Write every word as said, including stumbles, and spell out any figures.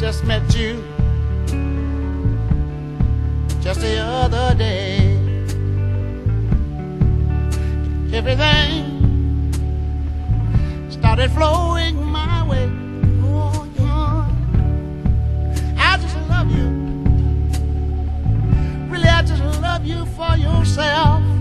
just met you just the other day. Everything started flowing my way. Oh, yeah. I just love you. Really, I just love you for yourself.